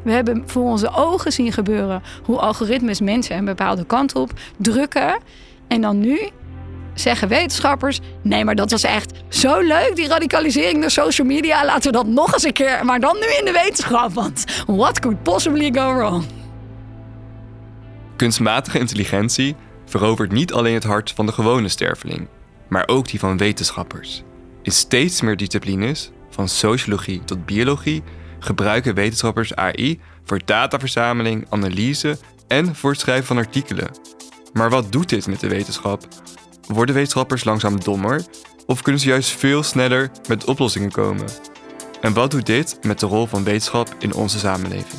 We hebben voor onze ogen zien gebeuren hoe algoritmes mensen een bepaalde kant op drukken. En dan nu zeggen wetenschappers, nee, maar dat was echt zo leuk, die radicalisering door social media. Laten we dat nog eens een keer, maar dan nu in de wetenschap. Want what could possibly go wrong? Kunstmatige intelligentie verovert niet alleen het hart van de gewone sterveling, maar ook die van wetenschappers. In steeds meer disciplines, van sociologie tot biologie, gebruiken wetenschappers AI voor dataverzameling, analyse en voor het schrijven van artikelen. Maar wat doet dit met de wetenschap? Worden wetenschappers langzaam dommer of kunnen ze juist veel sneller met oplossingen komen? En wat doet dit met de rol van wetenschap in onze samenleving?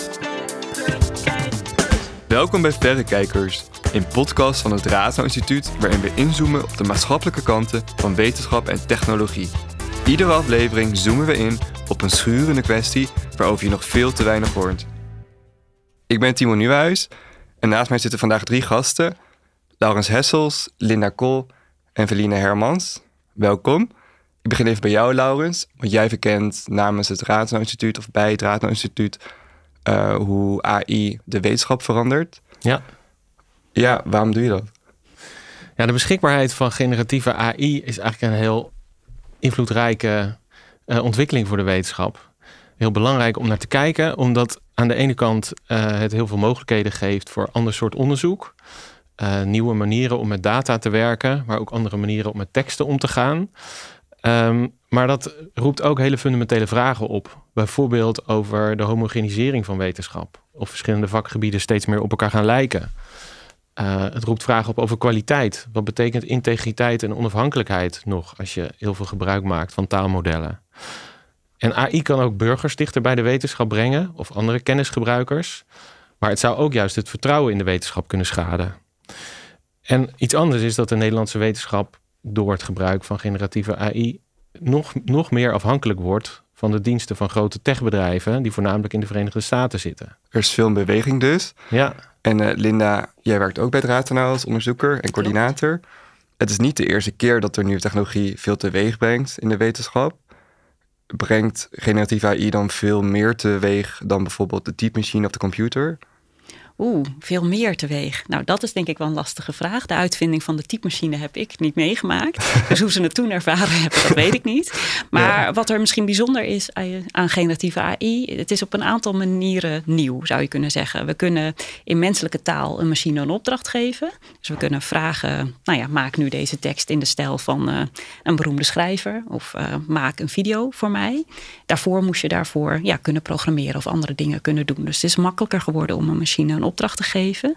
Welkom bij Verrekijkers, een podcast van het Rathenau Instituut waarin we inzoomen op de maatschappelijke kanten van wetenschap en technologie. Iedere aflevering zoomen we in op een schurende kwestie waarover je nog veel te weinig hoort. Ik ben Timo Nieuwenhuis en naast mij zitten vandaag 3 gasten. Laurens Hessels, Linda Kool en Veline Hermans. Welkom. Ik begin even bij jou, Laurens, want jij verkent namens het Rathenau Instituut of bij het Rathenau Instituut hoe AI de wetenschap verandert. Ja, waarom doe je dat? Ja, de beschikbaarheid van generatieve AI is eigenlijk een heel invloedrijke ontwikkeling voor de wetenschap. Heel belangrijk om naar te kijken, omdat aan de ene kant het heel veel mogelijkheden geeft voor ander soort onderzoek. Nieuwe manieren om met data te werken, maar ook andere manieren om met teksten om te gaan. Maar dat roept ook hele fundamentele vragen op. Bijvoorbeeld over de homogenisering van wetenschap. Of verschillende vakgebieden steeds meer op elkaar gaan lijken. Het roept vragen op over kwaliteit. Wat betekent integriteit en onafhankelijkheid nog als je heel veel gebruik maakt van taalmodellen? En AI kan ook burgers dichter bij de wetenschap brengen of andere kennisgebruikers. Maar het zou ook juist het vertrouwen in de wetenschap kunnen schaden. En iets anders is dat de Nederlandse wetenschap door het gebruik van generatieve AI nog meer afhankelijk wordt van de diensten van grote techbedrijven die voornamelijk in de Verenigde Staten zitten. Er is veel in beweging dus. Ja. En Linda, jij werkt ook bij het Rathenau als onderzoeker en coördinator. Het is niet de eerste keer dat er nieuwe technologie veel teweeg brengt in de wetenschap. Brengt generatieve AI dan veel meer teweeg dan bijvoorbeeld de typemachine of de computer? Veel meer teweeg. Nou, dat is denk ik wel een lastige vraag. De uitvinding van de typemachine heb ik niet meegemaakt. Dus hoe ze het toen ervaren hebben, dat weet ik niet. Maar wat er misschien bijzonder is aan generatieve AI, het is op een aantal manieren nieuw, zou je kunnen zeggen. We kunnen in menselijke taal een machine een opdracht geven. Dus we kunnen vragen, maak nu deze tekst in de stijl van een beroemde schrijver. Of maak een video voor mij. Daarvoor moest je daarvoor kunnen programmeren of andere dingen kunnen doen. Dus het is makkelijker geworden om een machine een opdracht te geven.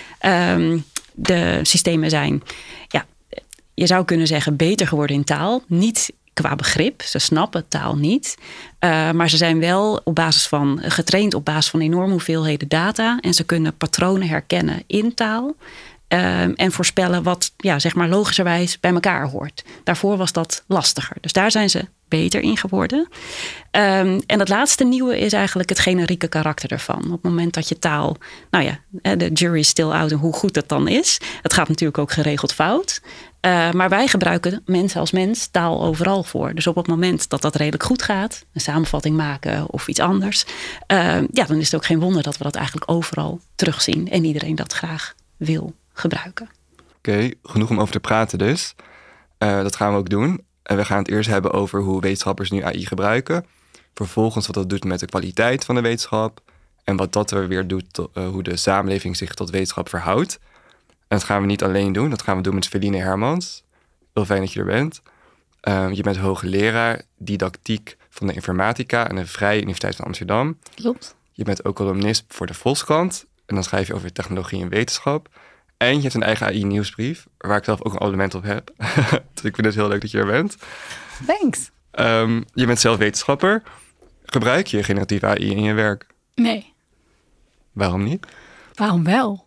De systemen zijn, je zou kunnen zeggen, beter geworden in taal. Niet qua begrip, ze snappen taal niet. Maar ze zijn wel getraind op basis van enorme hoeveelheden data. En ze kunnen patronen herkennen in taal. En voorspellen wat logischerwijs bij elkaar hoort. Daarvoor was dat lastiger. Dus daar zijn ze beter in geworden. En het laatste nieuwe is eigenlijk het generieke karakter ervan. Op het moment dat je taal, de jury is still out en hoe goed dat dan is. Het gaat natuurlijk ook geregeld fout. Maar wij gebruiken mensen als mens taal overal voor. Dus op het moment dat dat redelijk goed gaat, een samenvatting maken of iets anders, dan is het ook geen wonder dat we dat eigenlijk overal terugzien. En iedereen dat graag wil gebruiken. Oké, genoeg om over te praten dus. Dat gaan we ook doen. En we gaan het eerst hebben over hoe wetenschappers nu AI gebruiken. Vervolgens wat dat doet met de kwaliteit van de wetenschap. En wat dat er weer doet, hoe de samenleving zich tot wetenschap verhoudt. En dat gaan we niet alleen doen. Dat gaan we doen met Veline Hermans. Heel fijn dat je er bent. Je bent hoogleraar didactiek van de informatica aan de Vrije Universiteit van Amsterdam. Klopt. Je bent ook columnist voor de Volkskrant. En dan schrijf je over technologie en wetenschap. En je hebt een eigen AI-nieuwsbrief, waar ik zelf ook een abonnement op heb. Dus ik vind het heel leuk dat je er bent. Thanks. Je bent zelf wetenschapper. Gebruik je generatieve AI in je werk? Nee. Waarom niet? Waarom wel?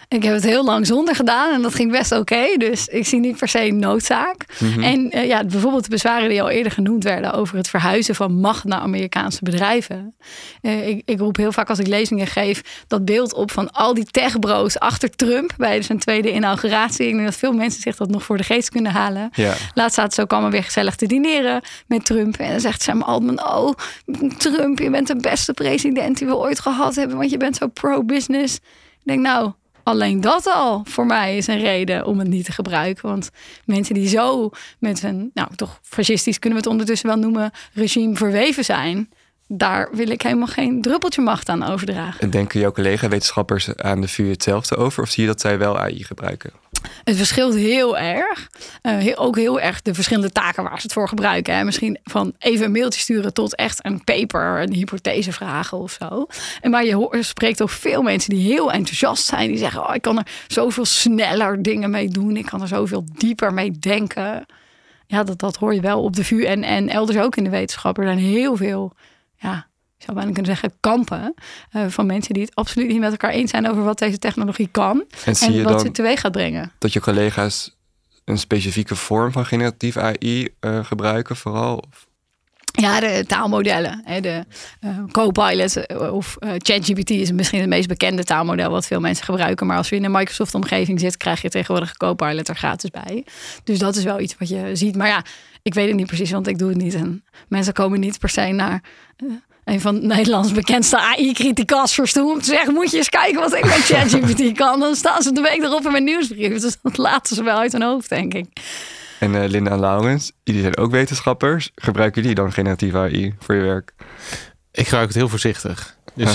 Ik heb het heel lang zonder gedaan en dat ging best oké. Dus ik zie niet per se noodzaak. Mhm. En bijvoorbeeld de bezwaren die al eerder genoemd werden over het verhuizen van macht naar Amerikaanse bedrijven. Ik roep heel vaak als ik lezingen geef dat beeld op van al die techbro's achter Trump bij zijn tweede inauguratie. Ik denk dat veel mensen zich dat nog voor de geest kunnen halen. Ja. Laatst zaten ze ook allemaal weer gezellig te dineren met Trump. En dan zegt Sam Altman, oh Trump, je bent de beste president die we ooit gehad hebben, want je bent zo pro-business. Ik denk nou, alleen dat al voor mij is een reden om het niet te gebruiken. Want mensen die zo met een, toch fascistisch kunnen we het ondertussen wel noemen, regime verweven zijn, daar wil ik helemaal geen druppeltje macht aan overdragen. En denken jouw collega-wetenschappers aan de VU hetzelfde over? Of zie je dat zij wel AI gebruiken? Het verschilt heel erg. Ook heel erg de verschillende taken waar ze het voor gebruiken. Hè. Misschien van even een mailtje sturen tot echt een paper, een hypothese vragen of zo. Maar je spreekt ook veel mensen die heel enthousiast zijn. Die zeggen, ik kan er zoveel sneller dingen mee doen. Ik kan er zoveel dieper mee denken. Ja, dat hoor je wel op de VU en elders ook in de wetenschap. Er zijn heel veel, ik zou bijna kunnen zeggen, kampen van mensen die het absoluut niet met elkaar eens zijn over wat deze technologie kan en wat ze teweeg gaat brengen. Dat je collega's een specifieke vorm van generatief AI gebruiken vooral? Ja, de taalmodellen. De Copilot of ChatGPT is misschien het meest bekende taalmodel wat veel mensen gebruiken. Maar als je in een Microsoft-omgeving zit, krijg je tegenwoordig Copilot er gratis bij. Dus dat is wel iets wat je ziet. Maar ik weet het niet precies, want ik doe het niet. En mensen komen niet per se naar een van Nederlands bekendste AI-criticasters toe om te zeggen, moet je eens kijken wat ik met ChatGPT kan. Dan staan ze de week erop in mijn nieuwsbrief. Dus dat laten ze wel uit hun hoofd, denk ik. En Linda en Laurens, jullie zijn ook wetenschappers. Gebruiken jullie dan generatieve AI voor je werk? Ik gebruik het heel voorzichtig. Dus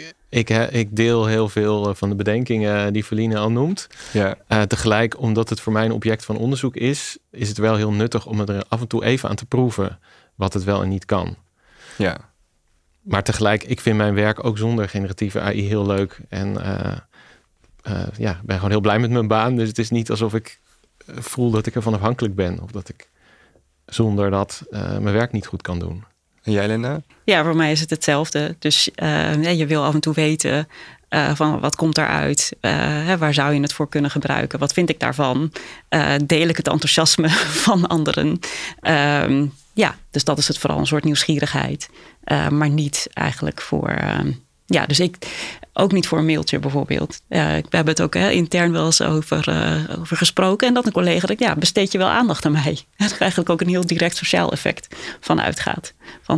ik deel heel veel van de bedenkingen die Feline al noemt. Ja. Tegelijk, omdat het voor mij een object van onderzoek is het wel heel nuttig om er af en toe even aan te proeven wat het wel en niet kan. Ja. Maar tegelijk, ik vind mijn werk ook zonder generatieve AI heel leuk. En ben gewoon heel blij met mijn baan. Dus het is niet alsof ik voel dat ik ervan afhankelijk ben. Of dat ik zonder dat mijn werk niet goed kan doen. En jij, Linda? Ja, voor mij is het hetzelfde. Dus je wil af en toe weten van wat komt eruit? Waar zou je het voor kunnen gebruiken? Wat vind ik daarvan? Deel ik het enthousiasme van anderen? Dus dat is het vooral, een soort nieuwsgierigheid. Maar niet eigenlijk voor... dus ik ook niet voor een mailtje bijvoorbeeld. We hebben het ook intern wel eens over gesproken. En dat een collega besteed je wel aandacht aan mij. Er eigenlijk ook een heel direct sociaal effect van uitgaat.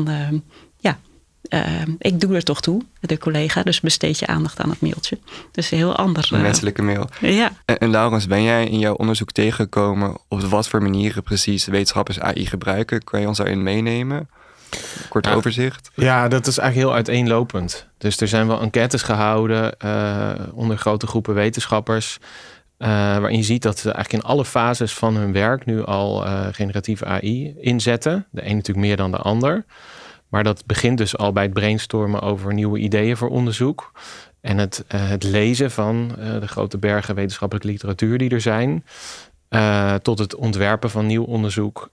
Ik doe er toch toe, de collega. Dus besteed je aandacht aan het mailtje. Dus een heel ander... Een menselijke mail. Ja. En Laurens, ben jij in jouw onderzoek tegengekomen op wat voor manieren precies wetenschappers AI gebruiken? Kan je ons daarin meenemen? Kort overzicht. Ja, dat is eigenlijk heel uiteenlopend. Dus er zijn wel enquêtes gehouden onder grote groepen wetenschappers, waarin je ziet dat ze eigenlijk in alle fases van hun werk nu al generatieve AI inzetten. De een natuurlijk meer dan de ander. Maar dat begint dus al bij het brainstormen over nieuwe ideeën voor onderzoek. En het lezen van de grote bergen wetenschappelijke literatuur die er zijn. Tot het ontwerpen van nieuw onderzoek.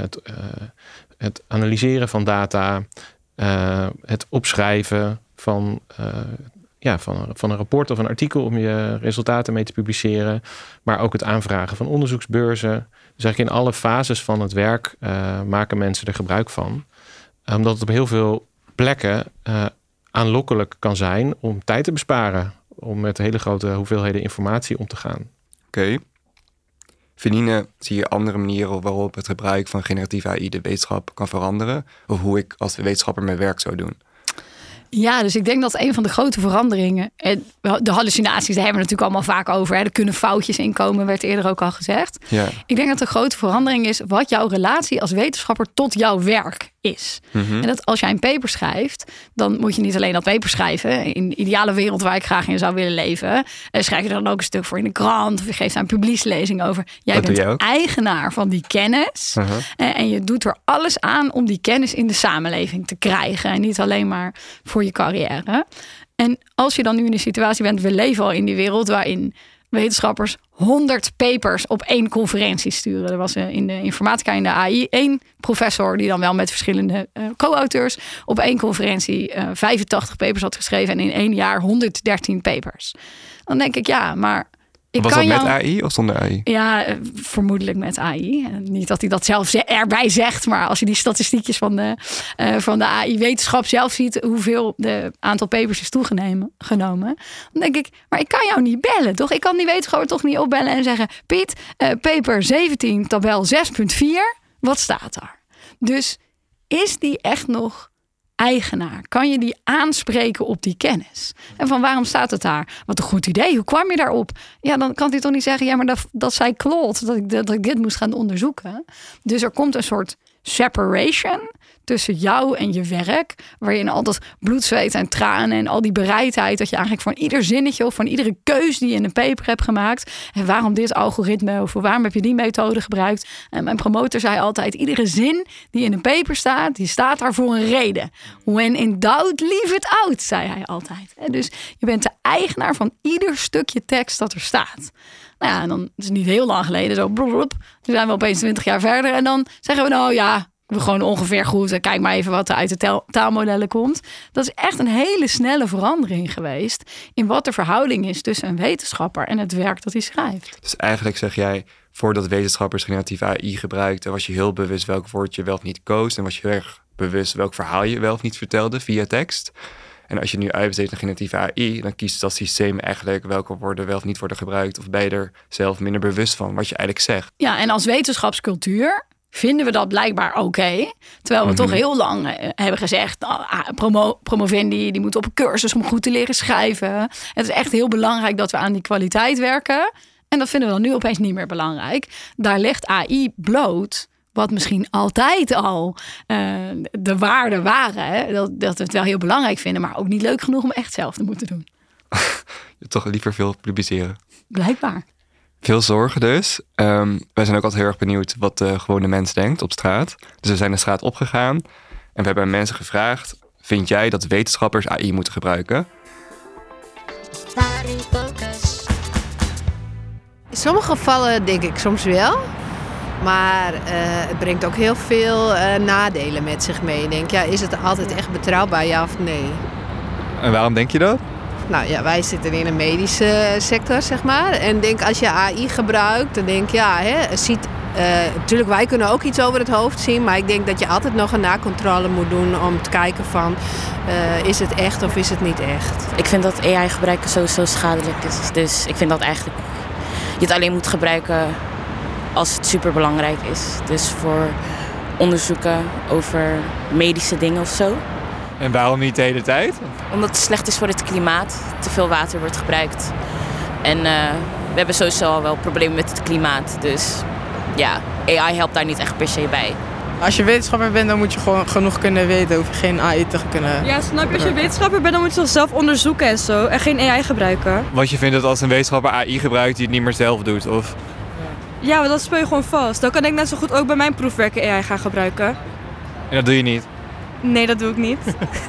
Het analyseren van data. Het opschrijven van een rapport of een artikel om je resultaten mee te publiceren. Maar ook het aanvragen van onderzoeksbeurzen. Dus eigenlijk in alle fases van het werk maken mensen er gebruik van. Omdat het op heel veel plekken aanlokkelijk kan zijn om tijd te besparen. Om met hele grote hoeveelheden informatie om te gaan. Oké. Feline, zie je andere manieren waarop het gebruik van generatieve AI de wetenschap kan veranderen? Of hoe ik als wetenschapper mijn werk zou doen? Ja, dus ik denk dat een van de grote veranderingen... De hallucinaties, daar hebben we natuurlijk allemaal vaak over. Er kunnen foutjes in komen, werd eerder ook al gezegd. Ja. Ik denk dat de grote verandering is wat jouw relatie als wetenschapper tot jouw werk is. Mm-hmm. En dat als jij een paper schrijft, dan moet je niet alleen dat paper schrijven. In de ideale wereld waar ik graag in zou willen leven, schrijf je dan ook een stuk voor in de krant of je geeft daar een publiekslezing over. Jij bent eigenaar van die kennis. Uh-huh. En je doet er alles aan om die kennis in de samenleving te krijgen. En niet alleen maar voor je carrière. En als je dan nu in de situatie bent, we leven al in die wereld waarin wetenschappers 100 papers op 1 conferentie sturen. Er was in de informatica en de AI 1 professor die dan wel met verschillende co-auteurs op 1 conferentie 85 papers had geschreven en in 1 jaar 113 papers. Dan denk ik, ja, maar Was dat met AI of zonder AI? Ja, vermoedelijk met AI. Niet dat hij dat zelf erbij zegt, maar als je die statistiekjes van de AI-wetenschap zelf ziet, hoeveel de aantal papers is toegenomen, dan denk ik, maar ik kan jou niet bellen, toch? Ik kan die wetenschapper toch niet opbellen en zeggen, Piet, paper 17, tabel 6.4, wat staat daar? Dus is die echt nog eigenaar? Kan je die aanspreken op die kennis? En van waarom staat het daar? Wat een goed idee. Hoe kwam je daarop? Ja, dan kan hij toch niet zeggen, ja, maar dat zei Claude, dat ik dit moest gaan onderzoeken. Dus er komt een soort separation tussen jou en je werk, waarin altijd bloed, zweet en tranen en al die bereidheid dat je eigenlijk van ieder zinnetje of van iedere keus die je in een paper hebt gemaakt, en waarom dit algoritme of waarom heb je die methode gebruikt? En mijn promotor zei altijd, iedere zin die in een paper staat, die staat daar voor een reden. When in doubt, leave it out, zei hij altijd. Dus je bent de eigenaar van ieder stukje tekst dat er staat. Nou ja, en dan is het niet heel lang geleden, zo dan zijn we opeens 20 jaar verder en dan zeggen we nou ja, we gewoon ongeveer goed. En kijk maar even wat er uit de taalmodellen komt. Dat is echt een hele snelle verandering geweest in wat de verhouding is tussen een wetenschapper en het werk dat hij schrijft. Dus eigenlijk zeg jij, voordat wetenschappers generatieve AI gebruikten, was je heel bewust welk woord je wel of niet koos en was je erg bewust welk verhaal je wel of niet vertelde via tekst. En als je nu uitbesteedt naar generatieve AI, dan kiest dat systeem eigenlijk welke woorden wel of niet worden gebruikt, of ben je er zelf minder bewust van wat je eigenlijk zegt. Ja, en als wetenschapscultuur vinden we dat blijkbaar oké. Terwijl we toch heel lang hebben gezegd, promovendi, die moeten op een cursus om goed te leren schrijven. Het is echt heel belangrijk dat we aan die kwaliteit werken. En dat vinden we dan nu opeens niet meer belangrijk. Daar legt AI bloot wat misschien altijd al de waarden waren. Hè? Dat we het wel heel belangrijk vinden, maar ook niet leuk genoeg om echt zelf te moeten doen. Je toch liever veel publiceren. Blijkbaar. Veel zorgen dus. Wij zijn ook altijd heel erg benieuwd wat de gewone mens denkt op straat. Dus we zijn de straat opgegaan en we hebben aan mensen gevraagd, vind jij dat wetenschappers AI moeten gebruiken? In sommige gevallen denk ik soms wel. Maar het brengt ook heel veel nadelen met zich mee. Ik denk, ja, is het altijd echt betrouwbaar, ja of nee? En waarom denk je dat? Nou ja, wij zitten in een medische sector, zeg maar. En denk, als je AI gebruikt, dan denk je, ja, natuurlijk, wij kunnen ook iets over het hoofd zien. Maar ik denk dat je altijd nog een nakontrole moet doen om te kijken van, is het echt of is het niet echt? Ik vind dat AI gebruiken sowieso schadelijk is. Dus ik vind dat eigenlijk je het alleen moet gebruiken als het superbelangrijk is. Dus voor onderzoeken over medische dingen of zo. En waarom niet de hele tijd? Omdat het slecht is voor het klimaat. Te veel water wordt gebruikt. En we hebben sowieso al wel problemen met het klimaat. Dus ja, AI helpt daar niet echt per se bij. Als je wetenschapper bent, dan moet je gewoon genoeg kunnen weten. Hoef je geen AI te kunnen. Ja, snap je? Als je wetenschapper bent, dan moet je het zelf onderzoeken en zo. En geen AI gebruiken. Want je vindt dat als een wetenschapper AI gebruikt, die het niet meer zelf doet? Of? Ja, maar dat speel je gewoon vast. Dan kan ik net zo goed ook bij mijn proefwerken AI gaan gebruiken. En dat doe je niet? Nee, dat doe ik niet.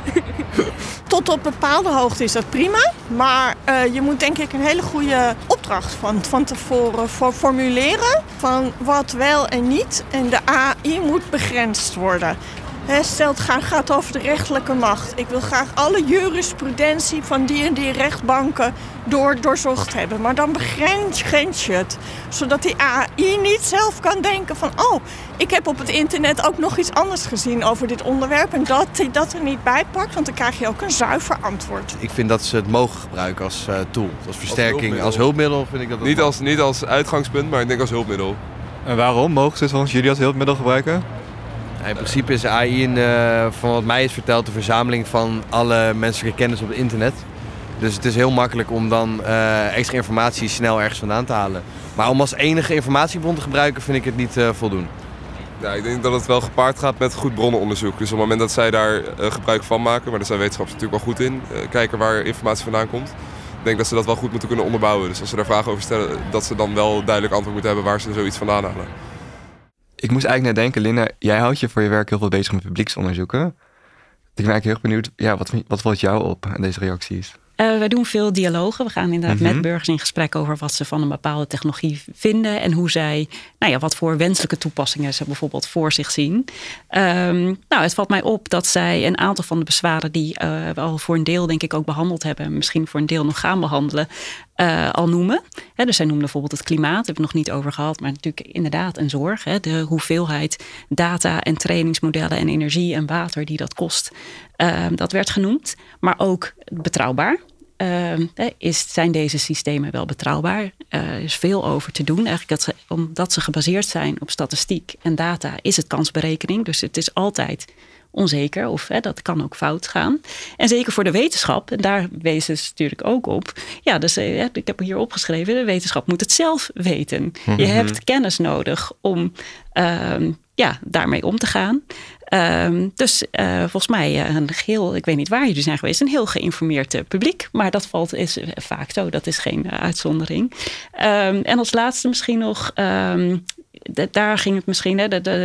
Tot op bepaalde hoogte is dat prima. Maar je moet denk ik een hele goede opdracht van tevoren formuleren. Van wat wel en niet. En de AI moet begrensd worden. Stel het gaat over de rechterlijke macht. Ik wil graag alle jurisprudentie van die en die rechtbanken doorzocht hebben. Maar dan begrens je het. Zodat die AI niet zelf kan denken van, oh, ik heb op het internet ook nog iets anders gezien over dit onderwerp. En dat hij dat er niet bij pakt, want dan krijg je ook een zuiver antwoord. Ik vind dat ze het mogen gebruiken als tool. Als versterking, als hulpmiddel vind ik dat niet als uitgangspunt, maar ik denk als hulpmiddel. En waarom mogen ze volgens jullie als hulpmiddel gebruiken? In principe is AI, van wat mij is verteld, de verzameling van alle menselijke kennis op het internet. Dus het is heel makkelijk om dan extra informatie snel ergens vandaan te halen. Maar om als enige informatiebron te gebruiken vind ik het niet voldoen. Ja, ik denk dat het wel gepaard gaat met goed bronnenonderzoek. Dus op het moment dat zij daar gebruik van maken, maar daar zijn wetenschappers natuurlijk wel goed in, kijken waar informatie vandaan komt. Ik denk dat ze dat wel goed moeten kunnen onderbouwen. Dus als ze daar vragen over stellen, dat ze dan wel duidelijk antwoord moeten hebben waar ze zoiets vandaan halen. Ik moest eigenlijk net denken, Linda, jij houdt je voor je werk heel veel bezig met publieksonderzoeken. Ik ben eigenlijk heel benieuwd, ja, wat valt jou op aan deze reacties? Wij doen veel dialogen. We gaan inderdaad met burgers in gesprek over wat ze van een bepaalde technologie vinden. En hoe zij, wat voor wenselijke toepassingen ze bijvoorbeeld voor zich zien. Het valt mij op dat zij een aantal van de bezwaren die we al voor een deel denk ik ook behandeld hebben. En misschien voor een deel nog gaan behandelen. Al noemen. Dus zij noemen bijvoorbeeld het klimaat. Daar hebben we het nog niet over gehad. Maar natuurlijk inderdaad een zorg. De hoeveelheid data en trainingsmodellen en energie en water die dat kost. Dat werd genoemd. Maar ook betrouwbaar. Zijn deze systemen wel betrouwbaar? Er is veel over te doen. Eigenlijk omdat ze gebaseerd zijn op statistiek en data is het kansberekening. Dus het is altijd onzeker of dat kan ook fout gaan. En zeker voor de wetenschap, en daar wezen ze natuurlijk ook op. Ja, dus ik heb hier opgeschreven, de wetenschap moet het zelf weten. Je hebt kennis nodig om daarmee om te gaan. Volgens mij een heel, ik weet niet waar jullie zijn geweest, een heel geïnformeerd publiek. Maar dat is vaak zo, dat is geen uitzondering. En als laatste misschien nog, daar ging het misschien,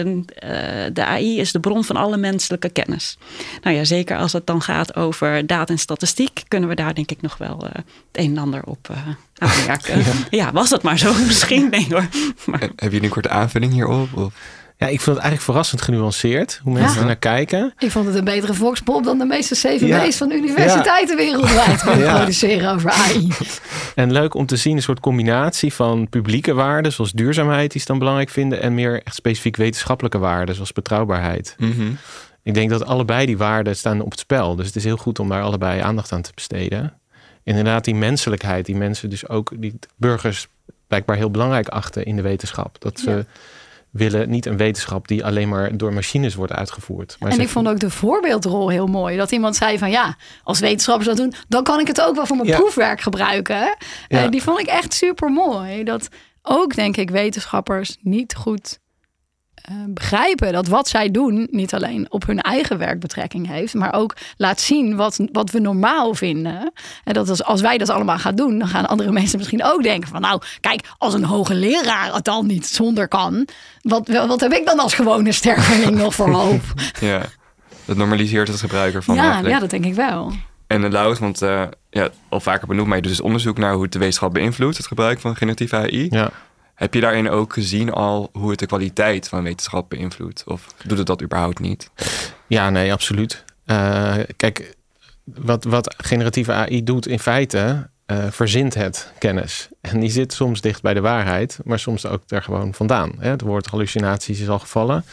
de AI is de bron van alle menselijke kennis. Nou ja, zeker als het dan gaat over data en statistiek, kunnen we daar denk ik nog wel het een en ander op aanmerken. Ja, was dat maar zo misschien? Nee hoor. Maar... Heb je een korte aanvulling hierop? Of? Ja, ik vond het eigenlijk verrassend genuanceerd hoe mensen er naar kijken. Ik vond het een betere voxpop dan de meeste CVB's van universiteiten wereldwijd kunnen produceren over AI. En leuk om te zien een soort combinatie van publieke waarden, zoals duurzaamheid, die ze dan belangrijk vinden, en meer echt specifiek wetenschappelijke waarden, zoals betrouwbaarheid. Ik denk dat allebei die waarden staan op het spel. Dus het is heel goed om daar allebei aandacht aan te besteden. Inderdaad, die menselijkheid, die mensen dus ook, die burgers blijkbaar heel belangrijk achten in de wetenschap. Dat ze willen niet een wetenschap die alleen maar door machines wordt uitgevoerd. Maar ik vond ook de voorbeeldrol heel mooi. Dat iemand zei van als wetenschappers dat doen, dan kan ik het ook wel voor mijn proefwerk gebruiken. Die vond ik echt super mooi. Dat ook, denk ik, wetenschappers niet goed begrijpen dat wat zij doen niet alleen op hun eigen werk betrekking heeft, maar ook laat zien wat we normaal vinden. En dat als wij dat allemaal gaan doen, dan gaan andere mensen misschien ook denken van kijk, als een hoogleraar het al niet zonder kan, wat heb ik dan als gewone sterveling nog voor hoop? Ja, dat normaliseert het gebruik ervan. Ja, dat denk ik wel. En Laus, want al vaker benoemd, maar je doet dus onderzoek naar hoe het de wetenschap beïnvloedt, het gebruik van generatieve AI. Ja. Heb je daarin ook gezien al hoe het de kwaliteit van wetenschap beïnvloedt? Of doet het dat überhaupt niet? Ja, nee, absoluut. Kijk, wat generatieve AI doet in feite, verzint het kennis. En die zit soms dicht bij de waarheid, maar soms ook daar gewoon vandaan. Het woord hallucinaties is al gevallen.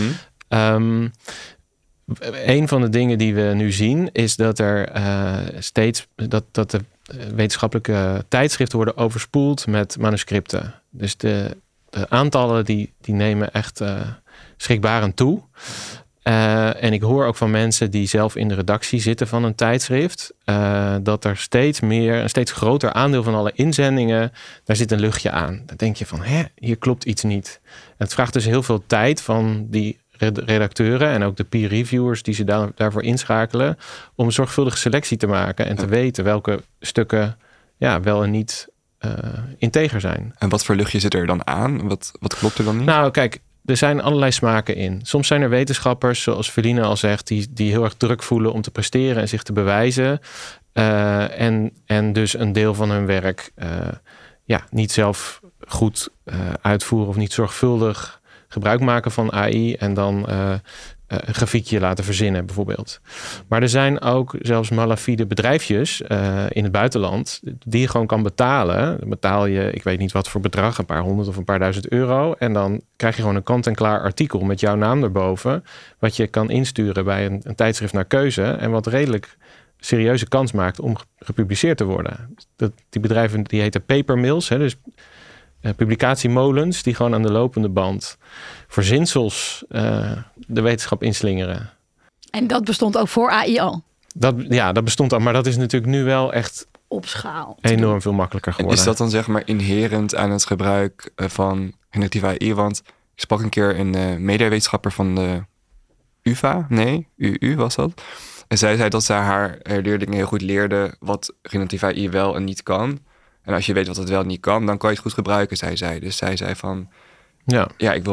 Een van de dingen die we nu zien is dat er dat de wetenschappelijke tijdschriften worden overspoeld met manuscripten. Dus de aantallen die nemen echt schrikbarend toe. En ik hoor ook van mensen die zelf in de redactie zitten van een tijdschrift, dat er een steeds groter aandeel van alle inzendingen, daar zit een luchtje aan. Dan denk je van, hier klopt iets niet. En het vraagt dus heel veel tijd van die redacteuren en ook de peer reviewers die ze daarvoor inschakelen om een zorgvuldige selectie te maken en te weten welke stukken wel en niet integer zijn. En wat voor luchtje zit er dan aan? Wat klopt er dan niet? Nou, kijk, er zijn allerlei smaken in. Soms zijn er wetenschappers, zoals Feline al zegt, die heel erg druk voelen om te presteren en zich te bewijzen. En dus een deel van hun werk niet zelf goed uitvoeren of niet zorgvuldig gebruik maken van AI en dan een grafiekje laten verzinnen bijvoorbeeld. Maar er zijn ook zelfs malafide bedrijfjes in het buitenland die je gewoon kan betalen. Dan betaal je, ik weet niet wat voor bedrag, een paar honderd of een paar duizend euro. En dan krijg je gewoon een kant-en-klaar artikel met jouw naam erboven, wat je kan insturen bij een tijdschrift naar keuze en wat redelijk serieuze kans maakt om gepubliceerd te worden. Die bedrijven die heten papermills, dus publicatiemolens die gewoon aan de lopende band verzinsels de wetenschap inslingeren. En dat bestond ook voor AI al? Dat bestond al, maar dat is natuurlijk nu wel echt op schaal enorm veel makkelijker geworden. En is dat dan zeg maar inherent aan het gebruik van generatieve AI? Want ik sprak een keer een mediawetenschapper van de UvA, UU was dat. En zij zei dat zij haar leerlingen heel goed leerde wat generatieve AI wel en niet kan. En als je weet wat het wel niet kan, dan kan je het goed gebruiken, zei zij. Dus zij zei van, ik wil mijn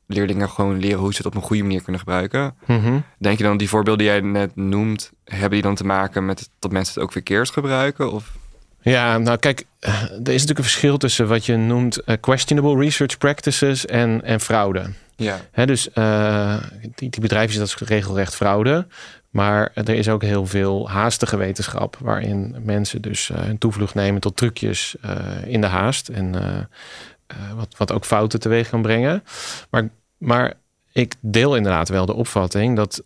leerlingen gewoon leren hoe ze het op een goede manier kunnen gebruiken. Mm-hmm. Denk je dan die voorbeelden die jij net noemt, hebben die dan te maken met dat mensen het ook verkeerd gebruiken? Of? Ja, nou kijk, er is natuurlijk een verschil tussen wat je noemt questionable research practices en fraude. Ja. Dus die bedrijven, dat is regelrecht fraude. Maar er is ook heel veel haastige wetenschap, waarin mensen dus hun toevlucht nemen tot trucjes in de haast. En wat ook fouten teweeg kan brengen. Maar ik deel inderdaad wel de opvatting dat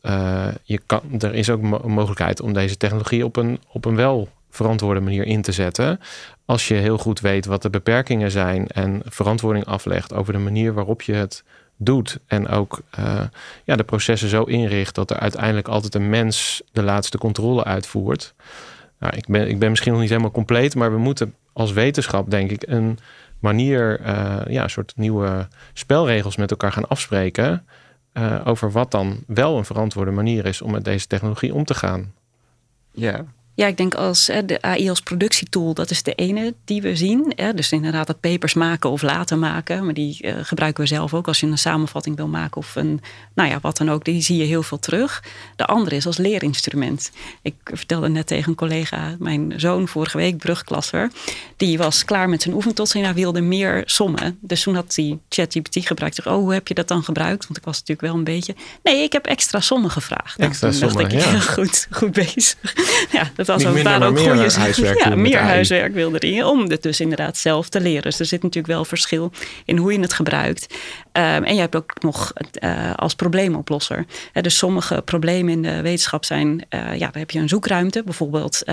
er is ook een mogelijkheid om deze technologie op een wel verantwoorde manier in te zetten. Als je heel goed weet wat de beperkingen zijn en verantwoording aflegt over de manier waarop je het doet. En ook de processen zo inricht dat er uiteindelijk altijd een mens de laatste controle uitvoert. Nou, ik ben misschien nog niet helemaal compleet, maar we moeten als wetenschap, denk ik, een manier, een soort nieuwe spelregels met elkaar gaan afspreken over wat dan wel een verantwoorde manier is om met deze technologie om te gaan. Ja. Ja, ik denk de AI als productietool, dat is de ene die we zien. Dus inderdaad het papers maken of laten maken. Maar die gebruiken we zelf ook als je een samenvatting wil maken of wat dan ook. Die zie je heel veel terug. De andere is als leerinstrument. Ik vertelde net tegen een collega, mijn zoon vorige week, brugklasser. Die was klaar met zijn oefentoets en hij wilde meer sommen. Dus toen had hij ChatGPT gebruikt. Ik dacht, hoe heb je dat dan gebruikt? Want ik was natuurlijk wel een beetje... Nee, ik heb extra sommen gevraagd. Extra sommen, dacht ik, goed bezig. Ja, dat was niet ook minder, maar meer huiswerk doen. Meer huiswerk wilde hij, om het dus inderdaad zelf te leren. Dus er zit natuurlijk wel verschil in hoe je het gebruikt. En je hebt ook nog als probleemoplosser. Dus sommige problemen in de wetenschap zijn... dan heb je een zoekruimte. Bijvoorbeeld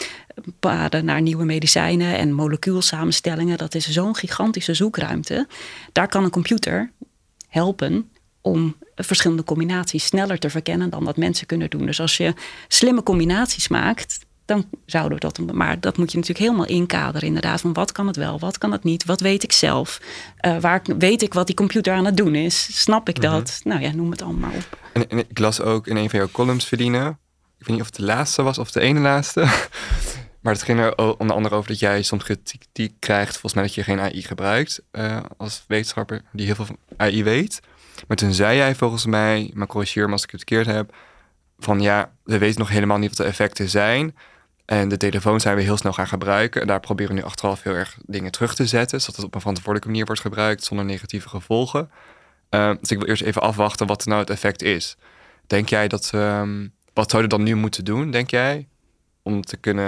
paden naar nieuwe medicijnen en molecuulsamenstellingen. Dat is zo'n gigantische zoekruimte. Daar kan een computer helpen om verschillende combinaties sneller te verkennen dan dat mensen kunnen doen. Dus als je slimme combinaties maakt, dan zouden we dat... Maar dat moet je natuurlijk helemaal inkaderen inderdaad. Van wat kan het wel, wat kan het niet, wat weet ik zelf? Waar weet ik wat die computer aan het doen is? Snap ik dat? Nou ja, noem het allemaal op. En ik las ook in een van jouw columns, Feline. Ik weet niet of het de laatste was of de ene laatste. Maar het ging er onder andere over dat jij soms kritiek krijgt, volgens mij, dat je geen AI gebruikt als wetenschapper die heel veel van AI weet. Maar toen zei jij volgens mij, maar corrigeer me als ik het verkeerd heb, van ja, we weten nog helemaal niet wat de effecten zijn. En de telefoon zijn we heel snel gaan gebruiken. En daar proberen we nu achteraf heel erg dingen terug te zetten, zodat het op een verantwoordelijke manier wordt gebruikt zonder negatieve gevolgen. Dus ik wil eerst even afwachten wat nou het effect is. Denk jij dat wat zouden we dan nu moeten doen, denk jij, om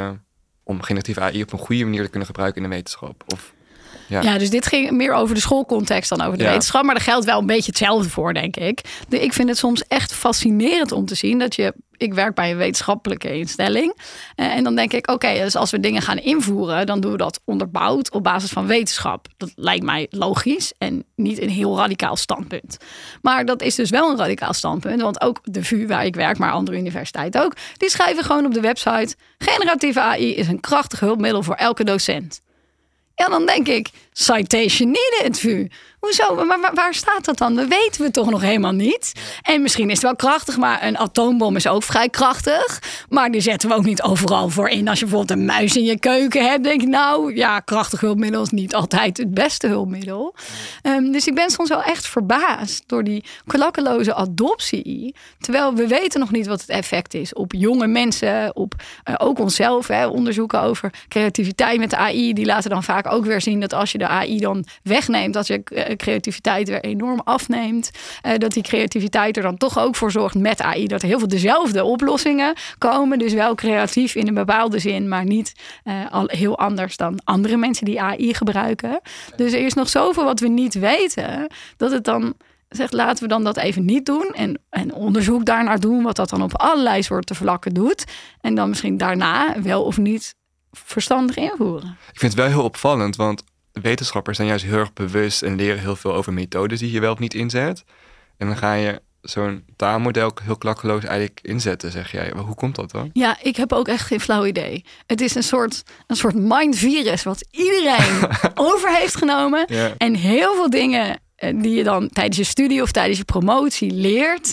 generatieve AI op een goede manier te kunnen gebruiken in de wetenschap? Of... Ja, dus dit ging meer over de schoolcontext dan over de wetenschap. Maar er geldt wel een beetje hetzelfde voor, denk ik. Ik vind het soms echt fascinerend om te zien dat ik werk bij een wetenschappelijke instelling. En dan denk ik, oké, dus als we dingen gaan invoeren, dan doen we dat onderbouwd op basis van wetenschap. Dat lijkt mij logisch en niet een heel radicaal standpunt. Maar dat is dus wel een radicaal standpunt. Want ook de VU, waar ik werk, maar andere universiteiten ook, die schrijven gewoon op de website: generatieve AI is een krachtig hulpmiddel voor elke docent. Ja, dan denk ik, citation needed, VU. Hoezo? Maar waar staat dat dan? Dat weten we toch nog helemaal niet. En misschien is het wel krachtig, maar een atoombom is ook vrij krachtig. Maar die zetten we ook niet overal voor in. Als je bijvoorbeeld een muis in je keuken hebt, denk ik, nou ja, krachtig hulpmiddel is niet altijd het beste hulpmiddel. Dus ik ben soms wel echt verbaasd door die klakkeloze adoptie. Terwijl we weten nog niet wat het effect is op jonge mensen, op ook onszelf. Onderzoeken over creativiteit met de AI, die laten dan vaak ook weer zien dat als je de AI dan wegneemt, dat je creativiteit weer enorm afneemt. Dat die creativiteit er dan toch ook voor zorgt met AI dat er heel veel dezelfde oplossingen komen. Dus wel creatief in een bepaalde zin, maar niet heel anders dan andere mensen die AI gebruiken. Dus er is nog zoveel wat we niet weten, dat het dan zegt, laten we dan dat even niet doen en onderzoek daarnaar doen, wat dat dan op allerlei soorten vlakken doet. En dan misschien daarna wel of niet verstandig invoeren. Ik vind het wel heel opvallend, want wetenschappers zijn juist heel erg bewust en leren heel veel over methodes die je wel of niet inzet. En dan ga je zo'n taalmodel heel klakkeloos eigenlijk inzetten, zeg jij. Maar hoe komt dat dan? Ja, ik heb ook echt geen flauw idee. Het is een soort mindvirus wat iedereen over heeft genomen. Ja. En heel veel dingen die je dan tijdens je studie of tijdens je promotie leert,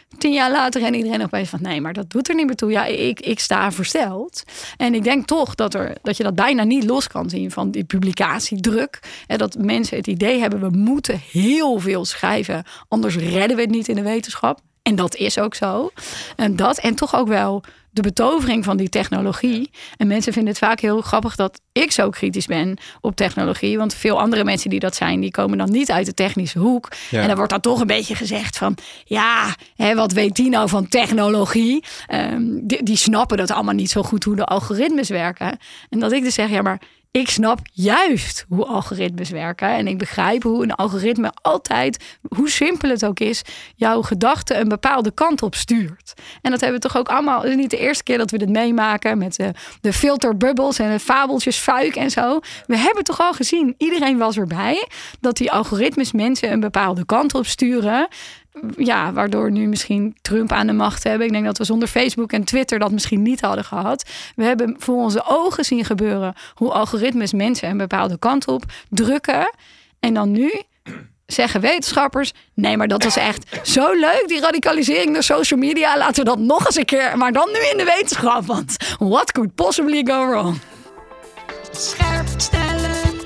10 jaar later en iedereen opeens van nee, maar dat doet er niet meer toe. Ja, ik sta versteld. En ik denk toch dat je dat bijna niet los kan zien van die publicatiedruk. En dat mensen het idee hebben, we moeten heel veel schrijven, anders redden we het niet in de wetenschap. En dat is ook zo. En toch ook wel de betovering van die technologie. En mensen vinden het vaak heel grappig dat ik zo kritisch ben op technologie. Want veel andere mensen die dat zijn, die komen dan niet uit de technische hoek. Ja. En dan wordt dan toch een beetje gezegd van ja, wat weet die nou van technologie? Die snappen dat allemaal niet zo goed hoe de algoritmes werken. En dat ik dus zeg, ja, maar ik snap juist hoe algoritmes werken. En ik begrijp hoe een algoritme altijd, hoe simpel het ook is, jouw gedachten een bepaalde kant op stuurt. En dat hebben we toch ook allemaal. Het is niet de eerste keer dat we dit meemaken met de filterbubbels en de fabeltjes fuik en zo. We hebben toch al gezien, iedereen was erbij, dat die algoritmes mensen een bepaalde kant op sturen. Ja, waardoor nu misschien Trump aan de macht hebben. Ik denk dat we zonder Facebook en Twitter dat misschien niet hadden gehad. We hebben voor onze ogen zien gebeuren hoe algoritmes mensen een bepaalde kant op drukken. En dan nu zeggen wetenschappers, nee, maar dat was echt zo leuk, die radicalisering door social media. Laten we dat nog eens een keer, maar dan nu in de wetenschap. Want what could possibly go wrong? Scherp stellen.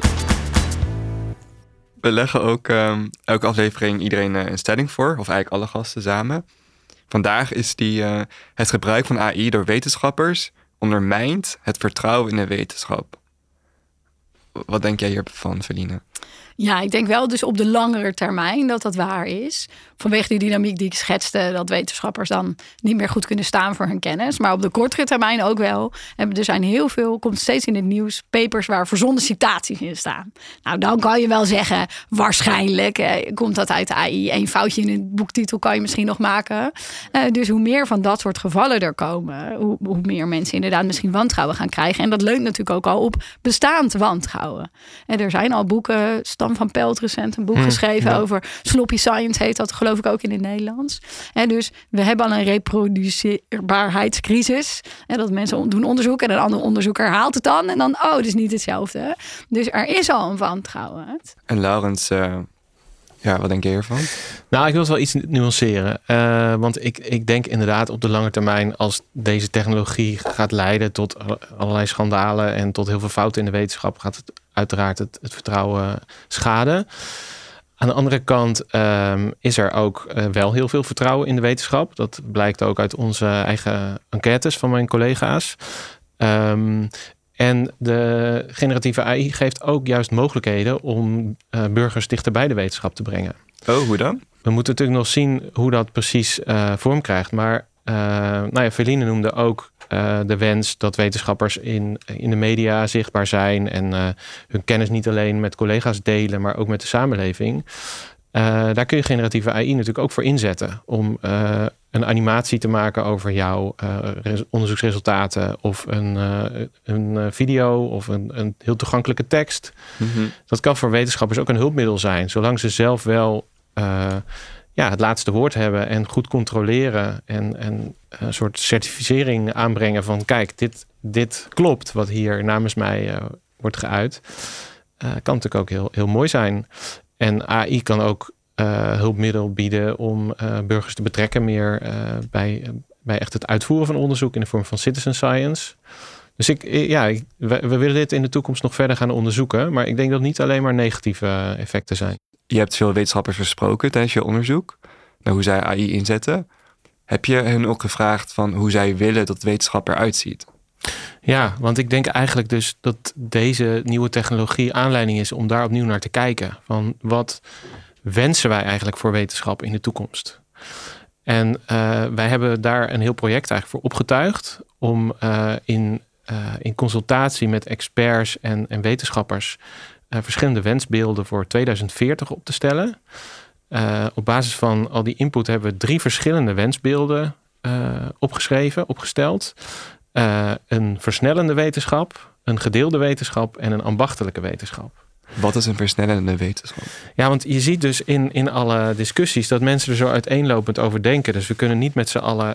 We leggen ook elke aflevering iedereen een stelling voor. Of eigenlijk alle gasten samen. Vandaag is het gebruik van AI door wetenschappers ondermijnt het vertrouwen in de wetenschap. Wat denk jij hiervan, Feline? Ja, ik denk wel dus op de langere termijn dat waar is. Vanwege die dynamiek die ik schetste, dat wetenschappers dan niet meer goed kunnen staan voor hun kennis. Maar op de kortere termijn ook wel. Er zijn heel veel, komt steeds in het nieuws, papers waar verzonnen citaties in staan. Nou, dan kan je wel zeggen, waarschijnlijk komt dat uit de AI. Eén foutje in een boektitel kan je misschien nog maken. Dus hoe meer van dat soort gevallen er komen, hoe meer mensen inderdaad misschien wantrouwen gaan krijgen. En dat leunt natuurlijk ook al op bestaand wantrouwen. En er zijn al boeken, Stan van Pelt recent een boek geschreven over sloppy science, heet dat geloof ik ook in het Nederlands. Dus we hebben al een reproduceerbaarheidscrisis. Dat mensen doen onderzoek en een andere onderzoeker haalt het dan. En dan, het is niet hetzelfde. Dus er is al een wantrouwen. En Laurens, wat denk je hiervan? Nou, ik wil het wel iets nuanceren. Want ik denk inderdaad op de lange termijn, als deze technologie gaat leiden tot allerlei schandalen en tot heel veel fouten in de wetenschap, gaat het uiteraard het vertrouwen schaden. Aan de andere kant is er ook wel heel veel vertrouwen in de wetenschap. Dat blijkt ook uit onze eigen enquêtes van mijn collega's. En de generatieve AI geeft ook juist mogelijkheden om burgers dichter bij de wetenschap te brengen. Oh, hoe dan? We moeten natuurlijk nog zien hoe dat precies vorm krijgt. Maar Feline noemde ook de wens dat wetenschappers in de media zichtbaar zijn en hun kennis niet alleen met collega's delen, maar ook met de samenleving. Daar kun je generatieve AI natuurlijk ook voor inzetten om een animatie te maken over jouw onderzoeksresultaten of een video of een heel toegankelijke tekst. Mm-hmm. Dat kan voor wetenschappers ook een hulpmiddel zijn, zolang ze zelf wel het laatste woord hebben en goed controleren en een soort certificering aanbrengen van kijk, dit klopt wat hier namens mij wordt geuit. Kan natuurlijk ook heel, heel mooi zijn. En AI kan ook hulpmiddel bieden om burgers te betrekken meer bij echt het uitvoeren van onderzoek in de vorm van citizen science. Dus we willen dit in de toekomst nog verder gaan onderzoeken, maar ik denk dat het niet alleen maar negatieve effecten zijn. Je hebt veel wetenschappers gesproken tijdens je onderzoek naar hoe zij AI inzetten. Heb je hen ook gevraagd van hoe zij willen dat wetenschap eruit ziet? Ja, want ik denk eigenlijk dus dat deze nieuwe technologie aanleiding is om daar opnieuw naar te kijken. Van wat wensen wij eigenlijk voor wetenschap in de toekomst? En wij hebben daar een heel project eigenlijk voor opgetuigd om in consultatie met experts en wetenschappers verschillende wensbeelden voor 2040 op te stellen. Op basis van al die input hebben we 3 verschillende wensbeelden opgesteld. Een versnellende wetenschap, een gedeelde wetenschap en een ambachtelijke wetenschap. Wat is een versnellende wetenschap? Ja, want je ziet dus in alle discussies dat mensen er zo uiteenlopend over denken. Dus we kunnen niet met z'n allen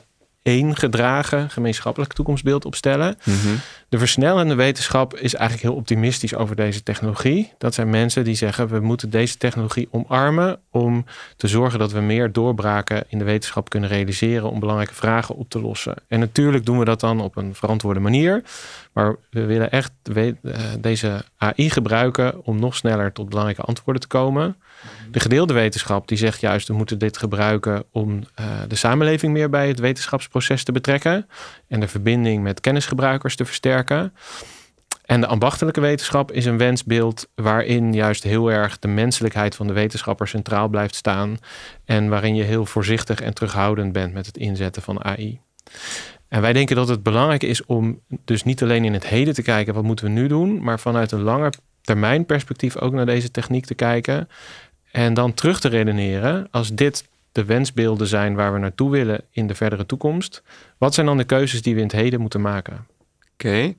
één gedragen gemeenschappelijk toekomstbeeld opstellen. De versnellende wetenschap is eigenlijk heel optimistisch over deze technologie. Dat zijn mensen die zeggen, we moeten deze technologie omarmen om te zorgen dat we meer doorbraken in de wetenschap kunnen realiseren om belangrijke vragen op te lossen. En natuurlijk doen we dat dan op een verantwoorde manier. Maar we willen echt deze AI gebruiken om nog sneller tot belangrijke antwoorden te komen. De gedeelde wetenschap die zegt juist, we moeten dit gebruiken om de samenleving meer bij het wetenschapsproces te betrekken en de verbinding met kennisgebruikers te versterken. En de ambachtelijke wetenschap is een wensbeeld waarin juist heel erg de menselijkheid van de wetenschapper centraal blijft staan en waarin je heel voorzichtig en terughoudend bent met het inzetten van AI. En wij denken dat het belangrijk is om dus niet alleen in het heden te kijken, wat moeten we nu doen, maar vanuit een langer termijn perspectief ook naar deze techniek te kijken en dan terug te redeneren, als dit de wensbeelden zijn waar we naartoe willen in de verdere toekomst, wat zijn dan de keuzes die we in het heden moeten maken? Oké.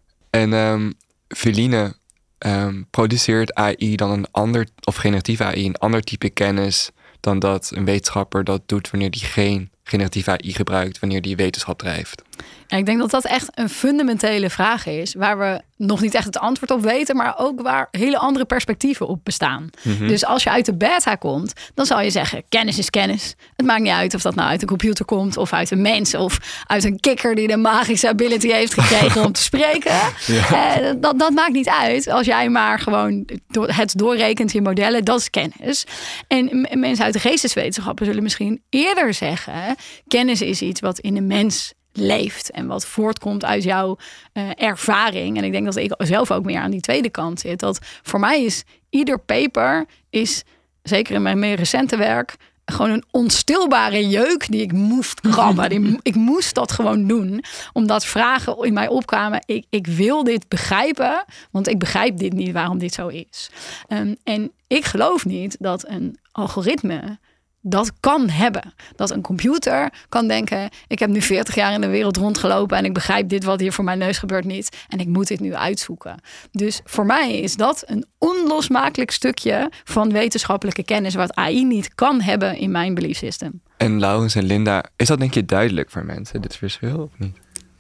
En Feline, produceert AI dan een ander, of generatieve AI, een ander type kennis dan dat een wetenschapper dat doet wanneer die geen generatieve AI gebruikt, wanneer die wetenschap drijft? En ik denk dat dat echt een fundamentele vraag is, waar we nog niet echt het antwoord op weten, maar ook waar hele andere perspectieven op bestaan. Dus als je uit de beta komt, dan zal je zeggen, kennis is kennis. Het maakt niet uit of dat nou uit een computer komt, of uit een mens, of uit een kikker die de magische ability heeft gekregen om te spreken. Ja. Dat maakt niet uit. Als jij maar gewoon het doorrekent in modellen, dat is kennis. En mensen uit de geesteswetenschappen zullen misschien eerder zeggen, kennis is iets wat in de mens leeft en wat voortkomt uit jouw ervaring. En ik denk dat ik zelf ook meer aan die tweede kant zit. Dat voor mij is ieder paper, is zeker in mijn meer recente werk, gewoon een onstilbare jeuk die ik moest krabben. Ik moest dat gewoon doen, omdat vragen in mij opkwamen. Ik wil dit begrijpen, want ik begrijp dit niet waarom dit zo is. En ik geloof niet dat een algoritme dat kan hebben. Dat een computer kan denken, ik heb nu 40 jaar in de wereld rondgelopen en ik begrijp dit wat hier voor mijn neus gebeurt niet en ik moet dit nu uitzoeken. Dus voor mij is dat een onlosmakelijk stukje van wetenschappelijke kennis wat AI niet kan hebben in mijn belief system. En Laurens en Linda, is dat denk je duidelijk voor mensen, dit verschil of niet?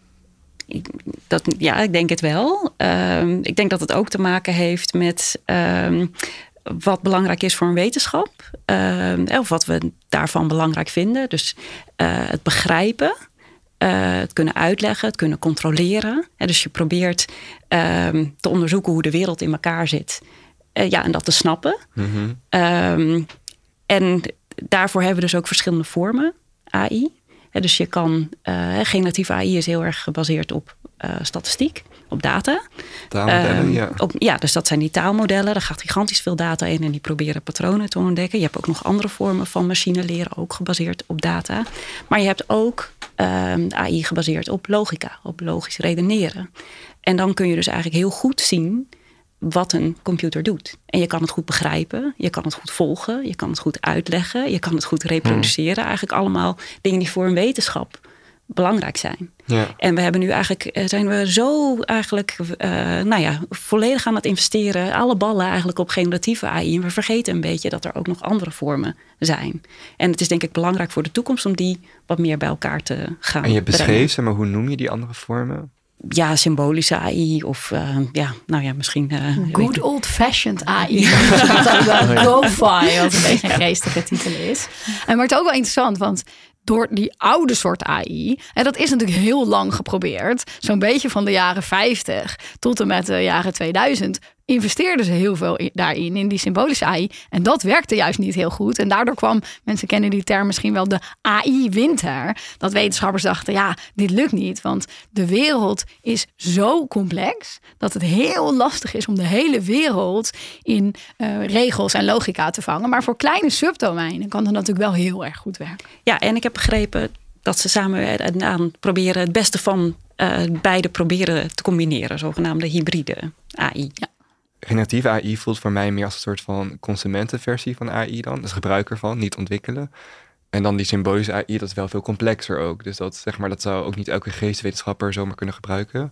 Ik denk het wel. Ik denk dat het ook te maken heeft met wat belangrijk is voor een wetenschap. Of wat we daarvan belangrijk vinden. Dus het begrijpen. Het kunnen uitleggen. Het kunnen controleren. Dus je probeert te onderzoeken hoe de wereld in elkaar zit. En dat te snappen. En daarvoor hebben we dus ook verschillende vormen AI. Dus je kan... generatieve AI is heel erg gebaseerd op statistiek. Op data. Taalmodellen, dus dat zijn die taalmodellen. Daar gaat gigantisch veel data in en die proberen patronen te ontdekken. Je hebt ook nog andere vormen van machine leren, ook gebaseerd op data. Maar je hebt ook AI gebaseerd op logica, op logisch redeneren. En dan kun je dus eigenlijk heel goed zien wat een computer doet. En je kan het goed begrijpen, je kan het goed volgen, je kan het goed uitleggen, je kan het goed reproduceren. Eigenlijk allemaal dingen die voor een wetenschap belangrijk zijn. Ja. En we hebben nu zijn we zo volledig aan het investeren. Alle ballen eigenlijk op generatieve AI. En we vergeten een beetje dat er ook nog andere vormen zijn. En het is denk ik belangrijk voor de toekomst om die wat meer bij elkaar te gaan En je beschreef brengen. ze, maar hoe noem je die andere vormen? Ja, symbolische AI of misschien... Good old-fashioned AI. Go-fi, wat een beetje een geestige titel is. Maar het is ook wel interessant, want door die oude soort AI, en dat is natuurlijk heel lang geprobeerd, zo'n beetje van de jaren 50 tot en met de jaren 2000, investeerden ze heel veel daarin, in die symbolische AI. En dat werkte juist niet heel goed. En daardoor kwam, mensen kennen die term misschien wel, de AI-winter. Dat wetenschappers dachten, dit lukt niet. Want de wereld is zo complex dat het heel lastig is om de hele wereld in regels en logica te vangen. Maar voor kleine subdomeinen kan dat natuurlijk wel heel erg goed werken. Ja, en ik heb begrepen dat ze samen aan proberen het beste van beide proberen te combineren. Zogenaamde hybride AI. Ja. Generatieve AI voelt voor mij meer als een soort van consumentenversie van AI dan. Dus gebruiker van, niet ontwikkelen. En dan die symbolische AI, dat is wel veel complexer ook. Dus dat zou ook niet elke geesteswetenschapper zomaar kunnen gebruiken.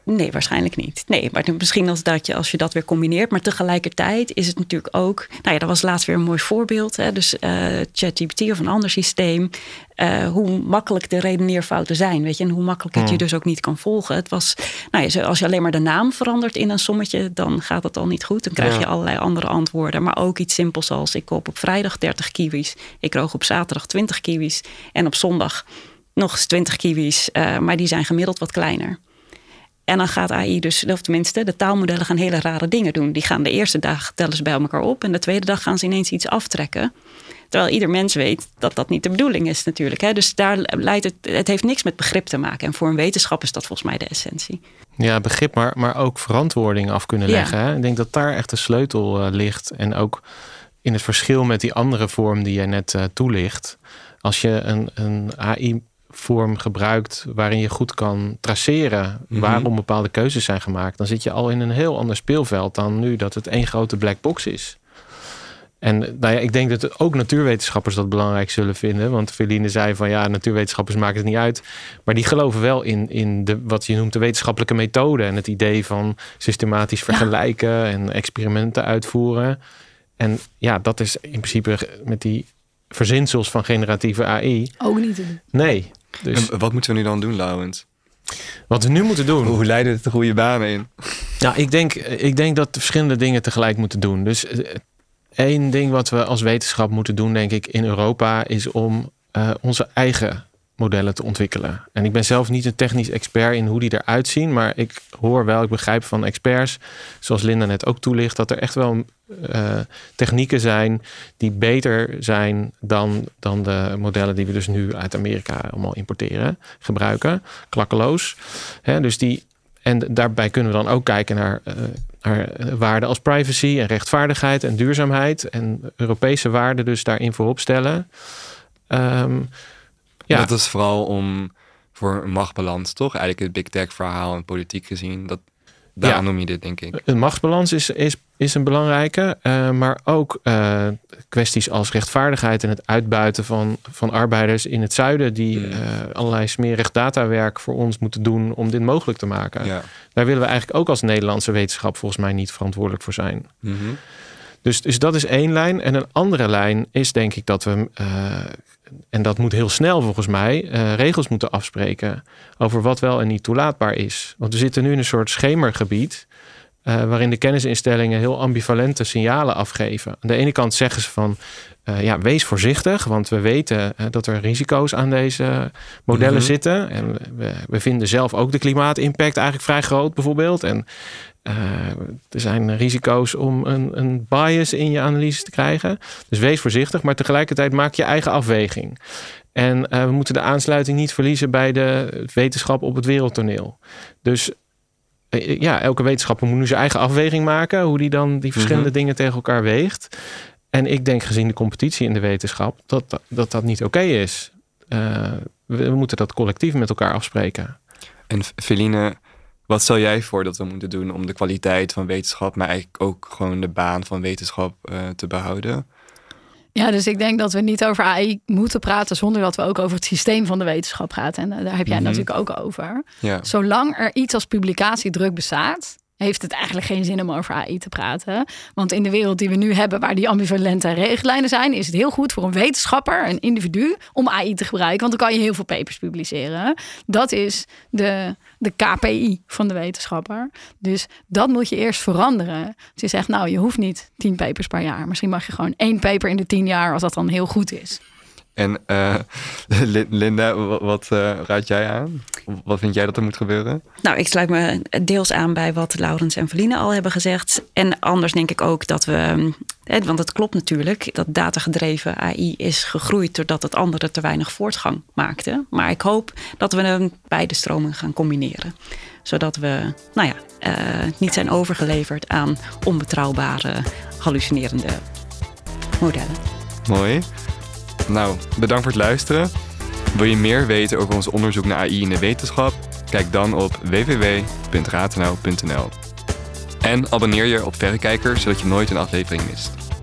Nee, waarschijnlijk niet. Nee, maar misschien als je dat weer combineert. Maar tegelijkertijd is het natuurlijk ook... dat was laatst weer een mooi voorbeeld. Hè? Dus ChatGPT of een ander systeem. Hoe makkelijk de redeneerfouten zijn. Weet je? En hoe makkelijk het je dus ook niet kan volgen. Het was, als je alleen maar de naam verandert in een sommetje... dan gaat het al niet goed. Dan krijg je allerlei andere antwoorden. Maar ook iets simpels als... ik koop op vrijdag 30 kiwis. Ik roog op zaterdag 20 kiwis. En op zondag nog eens 20 kiwis. Maar die zijn gemiddeld wat kleiner. En dan gaat AI dus, of tenminste, de taalmodellen gaan hele rare dingen doen. Die gaan de eerste dag tellen ze bij elkaar op. En de tweede dag gaan ze ineens iets aftrekken. Terwijl ieder mens weet dat dat niet de bedoeling is natuurlijk. Hè? Dus daar leidt het heeft niks met begrip te maken. En voor een wetenschap is dat volgens mij de essentie. Ja, begrip, maar ook verantwoording af kunnen leggen. Hè? Ik denk dat daar echt de sleutel ligt. En ook in het verschil met die andere vorm die jij net toelicht. Als je een AI-vorm gebruikt waarin je goed kan traceren waarom bepaalde keuzes zijn gemaakt, dan zit je al in een heel ander speelveld dan nu dat het één grote black box is. En ik denk dat ook natuurwetenschappers dat belangrijk zullen vinden. Want Feline zei van natuurwetenschappers maken het niet uit. Maar die geloven wel in wat je noemt de wetenschappelijke methode. En het idee van systematisch vergelijken en experimenten uitvoeren. En dat is in principe met die verzinsels van generatieve AI ook niet te doen. Nee. Dus en wat moeten we nu dan doen, Laurens? Wat we nu moeten doen? Hoe leiden we het de goede banen in? Nou, ik denk dat we verschillende dingen tegelijk moeten doen. Dus één ding wat we als wetenschap moeten doen, denk ik, in Europa, is om onze eigen modellen te ontwikkelen. En ik ben zelf niet een technisch expert in hoe die eruit zien, maar ik begrijp van experts, zoals Linda net ook toelicht, dat er echt wel technieken zijn die beter zijn dan de modellen die we dus nu uit Amerika allemaal importeren, gebruiken, klakkeloos. Dus en daarbij kunnen we dan ook kijken naar waarden als privacy en rechtvaardigheid en duurzaamheid en Europese waarden dus daarin voorop stellen. Dat is vooral voor een machtsbalans, toch? Eigenlijk het big tech verhaal en politiek gezien. Daarom noem je dit, denk ik. Een machtsbalans is een belangrijke. Maar ook kwesties als rechtvaardigheid en het uitbuiten van arbeiders in het zuiden die allerlei smerig datawerk voor ons moeten doen om dit mogelijk te maken. Ja. Daar willen we eigenlijk ook als Nederlandse wetenschap volgens mij niet verantwoordelijk voor zijn. Mm-hmm. Dus dat is één lijn. En een andere lijn is denk ik dat we, en dat moet heel snel volgens mij, regels moeten afspreken over wat wel en niet toelaatbaar is. Want we zitten nu in een soort schemergebied waarin de kennisinstellingen heel ambivalente signalen afgeven. Aan de ene kant zeggen ze van, wees voorzichtig, want we weten dat er risico's aan deze modellen zitten. En we vinden zelf ook de klimaatimpact eigenlijk vrij groot bijvoorbeeld. En er zijn risico's om een bias in je analyse te krijgen. Dus wees voorzichtig, maar tegelijkertijd maak je eigen afweging. En we moeten de aansluiting niet verliezen bij de wetenschap op het wereldtoneel. Dus elke wetenschapper moet nu zijn eigen afweging maken, hoe die dan die verschillende dingen tegen elkaar weegt. En ik denk gezien de competitie in de wetenschap dat niet oké is. We moeten dat collectief met elkaar afspreken. En Feline, wat stel jij voor dat we moeten doen om de kwaliteit van wetenschap, maar eigenlijk ook gewoon de baan van wetenschap te behouden? Ja, dus ik denk dat we niet over AI moeten praten zonder dat we ook over het systeem van de wetenschap gaan. En daar heb jij natuurlijk ook over. Ja. Zolang er iets als publicatiedruk bestaat, heeft het eigenlijk geen zin om over AI te praten. Want in de wereld die we nu hebben, waar die ambivalente regellijnen zijn, is het heel goed voor een wetenschapper, een individu, om AI te gebruiken. Want dan kan je heel veel papers publiceren. Dat is de KPI van de wetenschapper. Dus dat moet je eerst veranderen. Dus je zegt, je hoeft niet 10 papers per jaar. Misschien mag je gewoon 1 paper in de 10 jaar, als dat dan heel goed is. En Linda, wat raad jij aan? Wat vind jij dat er moet gebeuren? Nou, ik sluit me deels aan bij wat Laurens en Feline al hebben gezegd. En anders denk ik ook dat we, want het klopt natuurlijk, dat datagedreven AI is gegroeid doordat het andere te weinig voortgang maakte. Maar ik hoop dat we beide stromen gaan combineren. Zodat we niet zijn overgeleverd aan onbetrouwbare, hallucinerende modellen. Mooi. Nou, bedankt voor het luisteren. Wil je meer weten over ons onderzoek naar AI in de wetenschap? Kijk dan op www.ratenau.nl. En abonneer je op Verrekijker, zodat je nooit een aflevering mist.